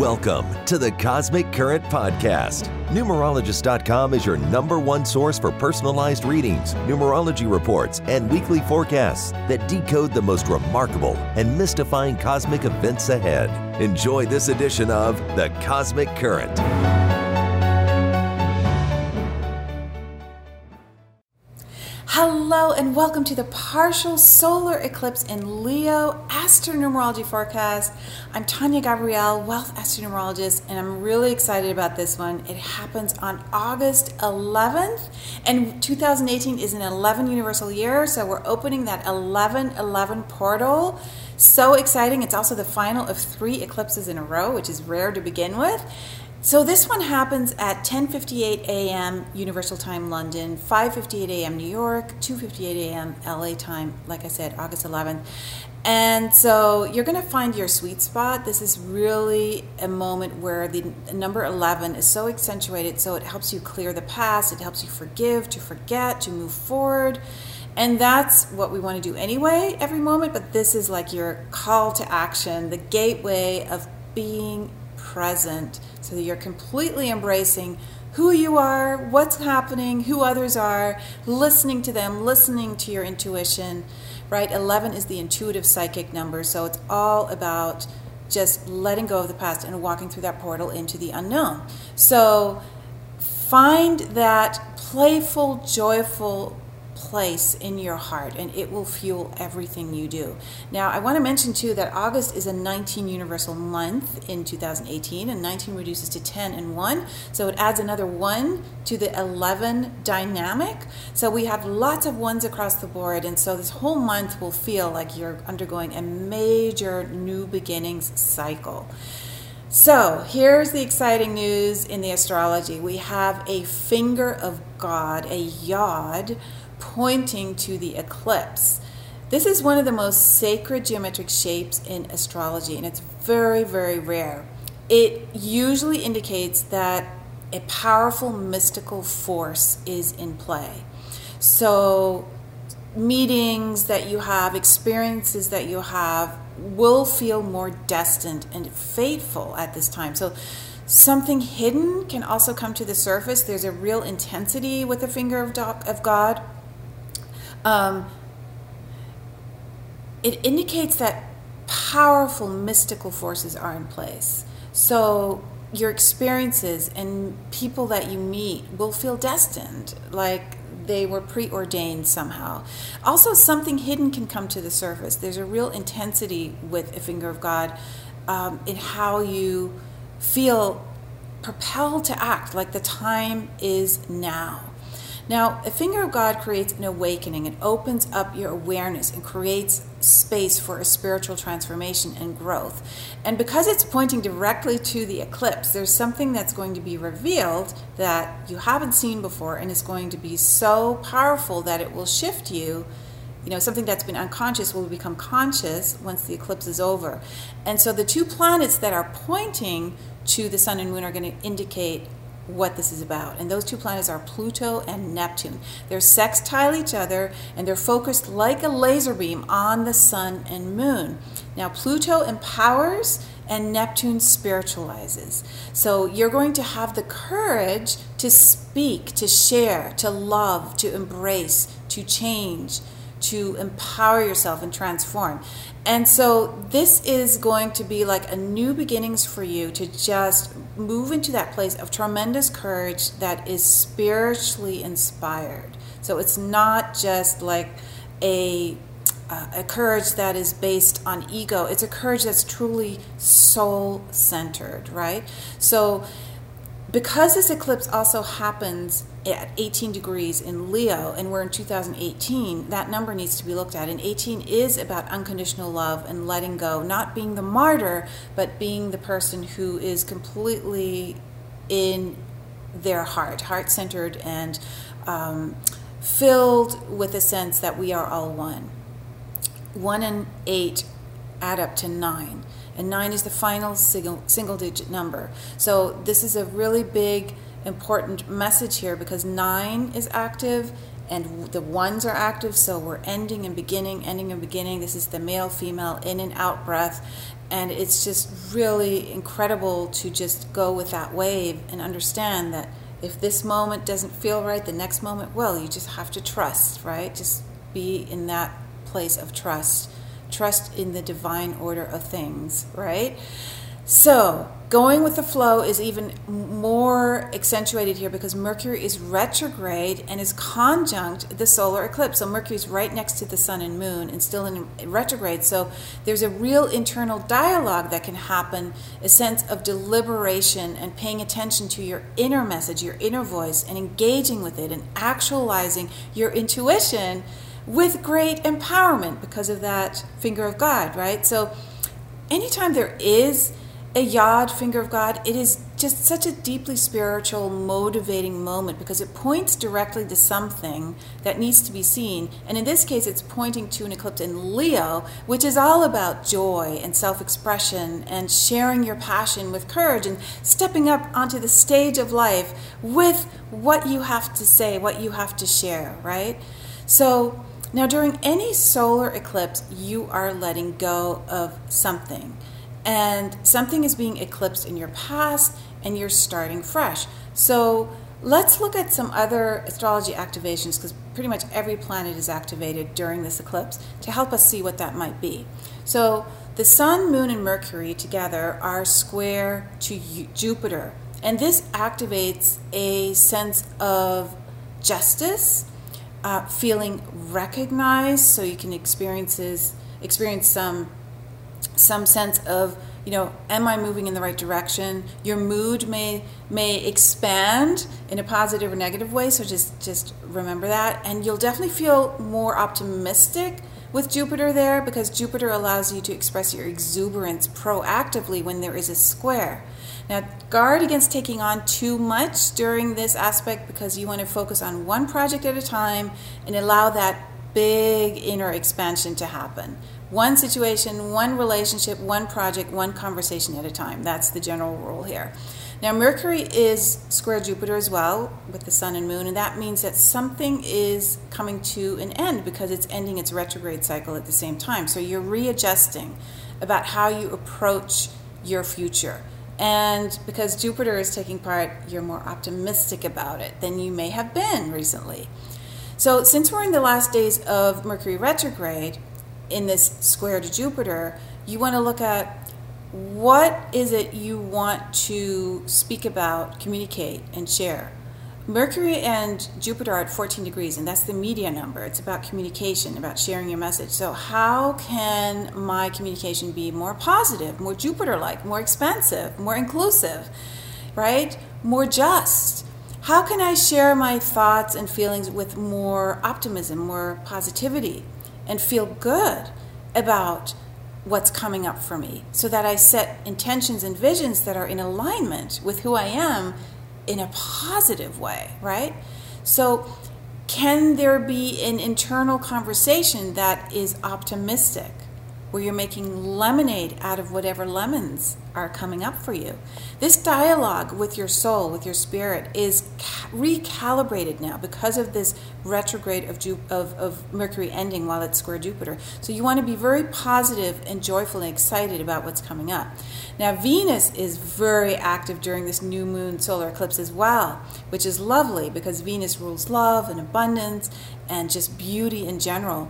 Welcome to the Cosmic Current Podcast. Numerologist.com is your #1 source for personalized readings, numerology reports, and weekly forecasts that decode the most remarkable and mystifying cosmic events ahead. Enjoy this edition of the Cosmic Current. Hello and welcome to the partial solar eclipse in Leo astronumerology forecast. I'm Tanya Gabrielle, wealth astronumerologist, and I'm really excited about this one. It happens on August 11th, and 2018 is an 11 universal year, so we're opening that 11/11 portal. So exciting. It's also the final of 3 eclipses in a row, which is rare to begin with. So this one happens at 10:58 a.m. Universal Time London, 5:58 a.m. New York, 2:58 a.m. LA time, like I said, August 11th. And so you're going to find your sweet spot. This is really a moment where the number 11 is so accentuated, so it helps you clear the past, it helps you forgive, to forget, to move forward. And that's what we want to do anyway every moment, but this is like your call to action, the gateway of being present, so that you're completely embracing who you are, what's happening, who others are, listening to them, listening to your intuition, right? 11 is the intuitive psychic number, so it's all about just letting go of the past and walking through that portal into the unknown. So find that playful, joyful place in your heart, and it will fuel everything you do. Now, I want to mention too that August is a 19 universal month in 2018, and 19 reduces to 10 and 1, so it adds another 1 to the 11 dynamic. So we have lots of ones across the board, and so this whole month will feel like you're undergoing a major new beginnings cycle. So here's the exciting news in the astrology. We have a finger of God, a yod, pointing to the eclipse. This is one of the most sacred geometric shapes in astrology, and it's very, very rare. It usually indicates that a powerful mystical force is in play. So meetings that you have, experiences that you have, will feel more destined and fateful at this time. So something hidden can also come to the surface. There's a real intensity with the finger of God. It indicates that powerful mystical forces are in place. So your experiences and people that you meet will feel destined, like they were preordained somehow. Also, something hidden can come to the surface. There's a real intensity with a finger of God in how you feel propelled to act, like the time is now. Now, a finger of God creates an awakening. It opens up your awareness and creates space for a spiritual transformation and growth. And because it's pointing directly to the eclipse, there's something that's going to be revealed that you haven't seen before, and is going to be so powerful that it will shift you. You know, something that's been unconscious will become conscious once the eclipse is over. And so the 2 planets that are pointing to the sun and moon are going to indicate what this is about. And those 2 planets are Pluto and Neptune. They're sextile each other, and they're focused like a laser beam on the sun and moon. Now, Pluto empowers and Neptune spiritualizes. So you're going to have the courage to speak, to share, to love, to embrace, to change, to empower yourself and transform. And so this is going to be like a new beginnings for you to just move into that place of tremendous courage that is spiritually inspired. So it's not just like a courage that is based on ego. It's a courage that's truly soul-centered, right? So because this eclipse also happens at 18 degrees in Leo, and we're in 2018, that number needs to be looked at. And 18 is about unconditional love and letting go, not being the martyr, but being the person who is completely in their heart-centered, and filled with a sense that we are all one. 1 and 8 add up to 9. And 9 is the final single-digit number. So this is a really big, important message here, because 9 is active and the ones are active, so we're ending and beginning, ending and beginning. This is the male, female, in and out breath, and it's just really incredible to just go with that wave and understand that if this moment doesn't feel right, the next moment will. You just have to trust, right? Just be in that place of trust. Trust in the divine order of things, right? So, going with the flow is even more accentuated here because Mercury is retrograde and is conjunct the solar eclipse. So Mercury is right next to the sun and moon and still in retrograde. So there's a real internal dialogue that can happen, a sense of deliberation and paying attention to your inner message, your inner voice, and engaging with it and actualizing your intuition with great empowerment because of that finger of God, right? So anytime there is a Yod, finger of God, it is just such a deeply spiritual, motivating moment because it points directly to something that needs to be seen. And in this case, it's pointing to an eclipse in Leo, which is all about joy and self-expression and sharing your passion with courage and stepping up onto the stage of life with what you have to say, what you have to share, right? So now during any solar eclipse, you are letting go of something. And something is being eclipsed in your past, and you're starting fresh. So let's look at some other astrology activations, because pretty much every planet is activated during this eclipse, to help us see what that might be. So the Sun, Moon, and Mercury together are square to Jupiter. And this activates a sense of justice, feeling recognized, so you can experience some sense of, am I moving in the right direction? Your mood may expand in a positive or negative way, so just remember that. And you'll definitely feel more optimistic with Jupiter there because Jupiter allows you to express your exuberance proactively when there is a square. Now, guard against taking on too much during this aspect because you want to focus on one project at a time and allow that big inner expansion to happen. One situation, one relationship, one project, one conversation at a time. That's the general rule here. Now, Mercury is square Jupiter as well with the Sun and Moon, and that means that something is coming to an end because it's ending its retrograde cycle at the same time. So you're readjusting about how you approach your future. And because Jupiter is taking part, you're more optimistic about it than you may have been recently. So since we're in the last days of Mercury retrograde, in this square to Jupiter, you want to look at what is it you want to speak about, communicate, and share. Mercury and Jupiter are at 14 degrees, and that's the media number. It's about communication, about sharing your message. So how can my communication be more positive, more Jupiter-like, more expansive, more inclusive, right? More just? How can I share my thoughts and feelings with more optimism, more positivity, and feel good about what's coming up for me so that I set intentions and visions that are in alignment with who I am in a positive way, right? So can there be an internal conversation that is optimistic where you're making lemonade out of whatever lemons are coming up for you? This dialogue with your soul, with your spirit, is recalibrated now because of this retrograde of Mercury ending while it's square Jupiter. So you want to be very positive and joyful and excited about what's coming up. Now, Venus is very active during this new moon solar eclipse as well, which is lovely because Venus rules love and abundance and just beauty in general.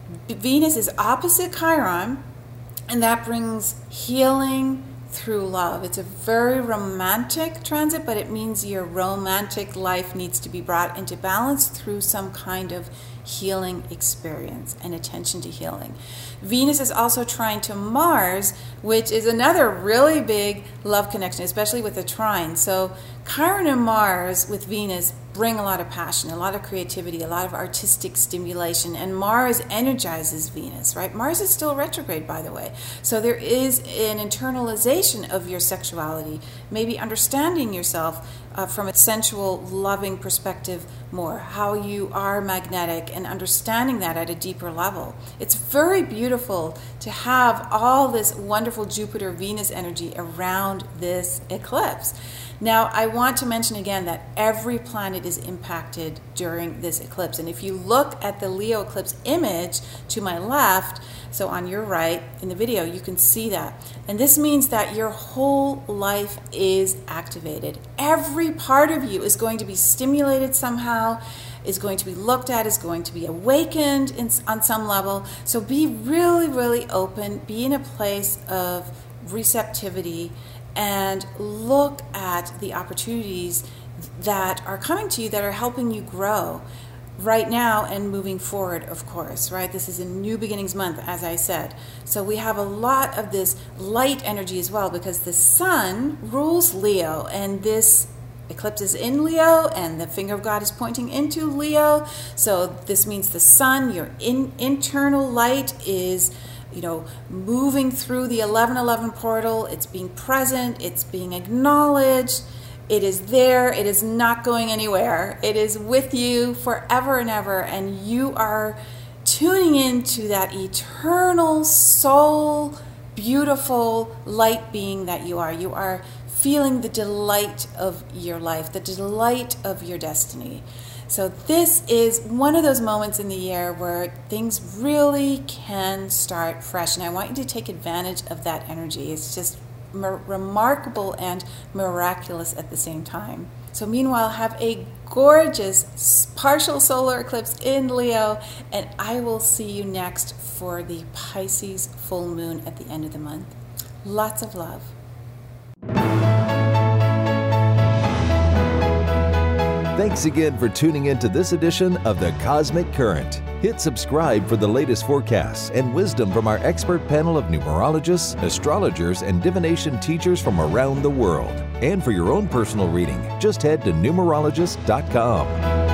Venus is opposite Chiron, and that brings healing through love. It's a very romantic transit, but it means your romantic life needs to be brought into balance through some kind of healing experience and attention to healing. Venus is also trying to Mars, which is another really big love connection, especially with the trine. So Chiron and Mars with Venus bring a lot of passion, a lot of creativity, a lot of artistic stimulation, and Mars energizes Venus, right? Mars is still retrograde, by the way. So there is an internalization of your sexuality, maybe understanding yourself from a sensual, loving perspective more, how you are magnetic and understanding that at a deeper level. It's very beautiful to have all this wonderful Jupiter-Venus energy around this eclipse. Now, I want to mention again that every planet is impacted during this eclipse. And if you look at the Leo eclipse image to my left, so on your right in the video, you can see that. And this means that your whole life is activated. Every part of you is going to be stimulated somehow, is going to be looked at, is going to be awakened on some level. So be really, really open, be in a place of receptivity, and look at the opportunities that are coming to you that are helping you grow right now and moving forward, of course, right? This is a new beginnings month, as I said. So we have a lot of this light energy as well, because the sun rules Leo, and this eclipse is in Leo, and the finger of God is pointing into Leo. So this means the sun, your internal light, is moving through the 1111 portal. It's being present, it's being acknowledged, it is there, it is not going anywhere. It is with you forever and ever, and you are tuning into that eternal soul, beautiful light being that you are. You are feeling the delight of your life, the delight of your destiny. So this is one of those moments in the year where things really can start fresh, and I want you to take advantage of that energy. It's just remarkable and miraculous at the same time. So meanwhile, have a gorgeous partial solar eclipse in Leo, and I will see you next for the Pisces full moon at the end of the month. Lots of love. Thanks again for tuning in to this edition of The Cosmic Current. Hit subscribe for the latest forecasts and wisdom from our expert panel of numerologists, astrologers, and divination teachers from around the world. And for your own personal reading, just head to numerologist.com.